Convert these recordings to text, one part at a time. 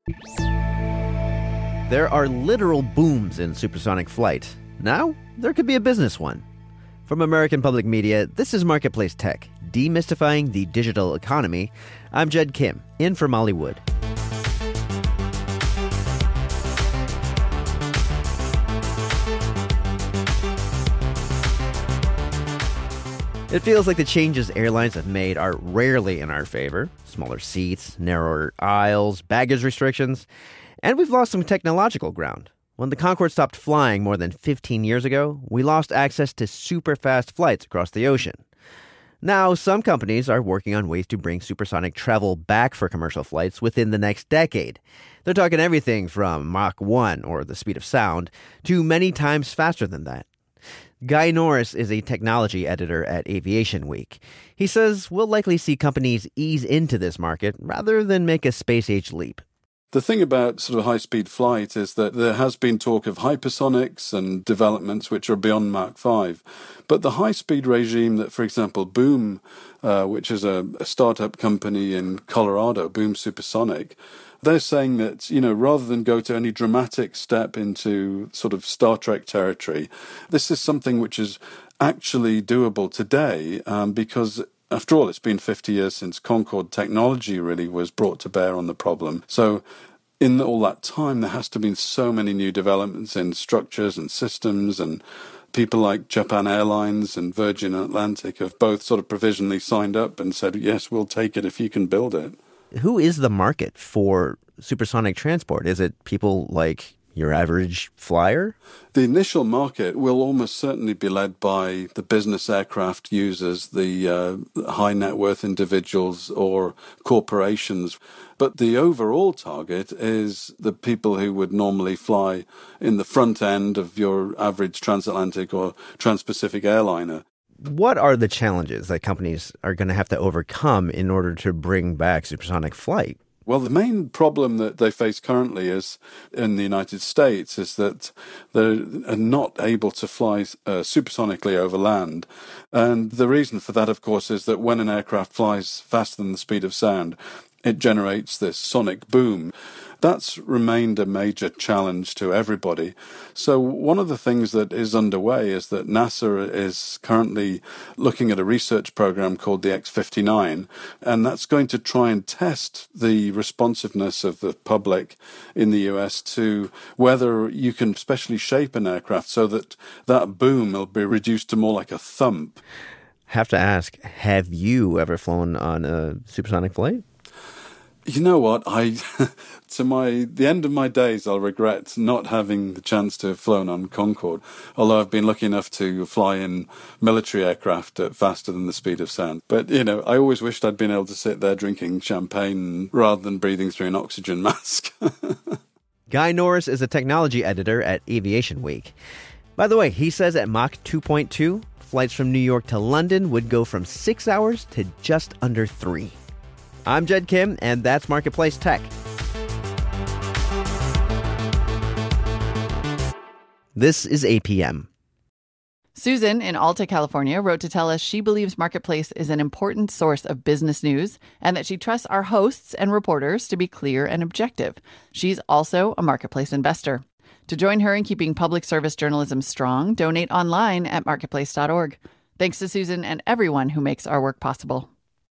There are literal booms in supersonic flight. Now, there could be a business one. From American Public Media, this is Marketplace Tech, demystifying the digital economy. I'm Jed Kim, in for Molly Wood. It feels like the changes airlines have made are rarely in our favor. Smaller seats, narrower aisles, baggage restrictions. And we've lost some technological ground. When the Concorde stopped flying more than 15 years ago, we lost access to super fast flights across the ocean. Now, some companies are working on ways to bring supersonic travel back for commercial flights within the next decade. They're talking everything from Mach 1, or the speed of sound, to many times faster than that. Guy Norris is a technology editor at Aviation Week. He says we'll likely see companies ease into this market rather than make a space-age leap. The thing about sort of high-speed flight is that there has been talk of hypersonics and developments which are beyond Mach 5. But the high-speed regime that, for example, Boom, which is a startup company in Colorado, Boom Supersonic, they're saying that, rather than go to any dramatic step into sort of Star Trek territory, this is something which is actually doable today because, after all, it's been 50 years since Concorde technology really was brought to bear on the problem. So in all that time, there has to have been so many new developments in structures and systems, and people like Japan Airlines and Virgin Atlantic have both sort of provisionally signed up and said, yes, we'll take it if you can build it. Who is the market for supersonic transport? Is it people like your average flyer? The initial market will almost certainly be led by the business aircraft users, the high net worth individuals or corporations. But the overall target is the people who would normally fly in the front end of your average transatlantic or transpacific airliner. What are the challenges that companies are going to have to overcome in order to bring back supersonic flight? Well, the main problem that they face currently is in the United States is that they're not able to fly supersonically over land. And the reason for that, of course, is that when an aircraft flies faster than the speed of sound, it generates this sonic boom. That's remained a major challenge to everybody. So one of the things that is underway is that NASA is currently looking at a research program called the X-59, and that's going to try and test the responsiveness of the public in the US to whether you can specially shape an aircraft so that that boom will be reduced to more like a thump. Have to ask, have you ever flown on a supersonic flight? You know what? The end of my days, I'll regret not having the chance to have flown on Concorde, although I've been lucky enough to fly in military aircraft at faster than the speed of sound. But, I always wished I'd been able to sit there drinking champagne rather than breathing through an oxygen mask. Guy Norris is a technology editor at Aviation Week. By the way, he says at Mach 2.2, flights from New York to London would go from 6 hours to just under 3. I'm Jed Kim, and that's Marketplace Tech. This is APM. Susan in Alta, California, wrote to tell us she believes Marketplace is an important source of business news and that she trusts our hosts and reporters to be clear and objective. She's also a Marketplace investor. To join her in keeping public service journalism strong, donate online at marketplace.org. Thanks to Susan and everyone who makes our work possible.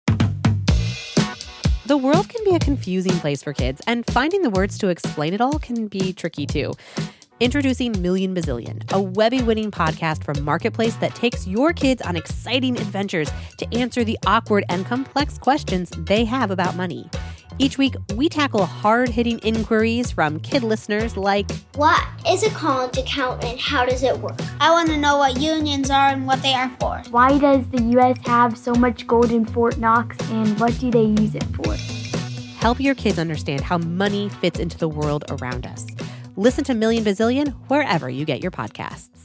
The world can be a confusing place for kids, and finding the words to explain it all can be tricky too. Introducing Million Bazillion, a Webby-winning podcast from Marketplace that takes your kids on exciting adventures to answer the awkward and complex questions they have about money. Each week, we tackle hard-hitting inquiries from kid listeners like, what is a college account and how does it work? I want to know what unions are and what they are for. Why does the U.S. have so much gold in Fort Knox and what do they use it for? Help your kids understand how money fits into the world around us. Listen to Million Bazillion wherever you get your podcasts.